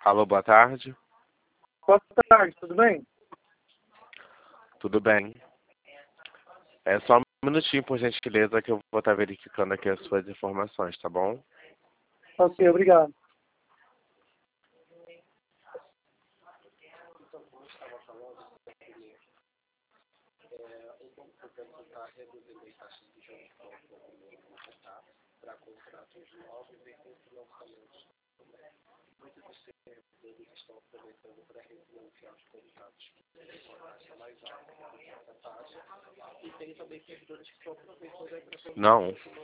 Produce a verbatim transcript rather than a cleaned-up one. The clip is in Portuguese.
Alô, boa tarde. Boa tarde, tudo bem? Tudo bem. É só um minutinho, por gentileza, que eu vou estar verificando aqui as suas informações, tá bom? Ok, obrigado. Não.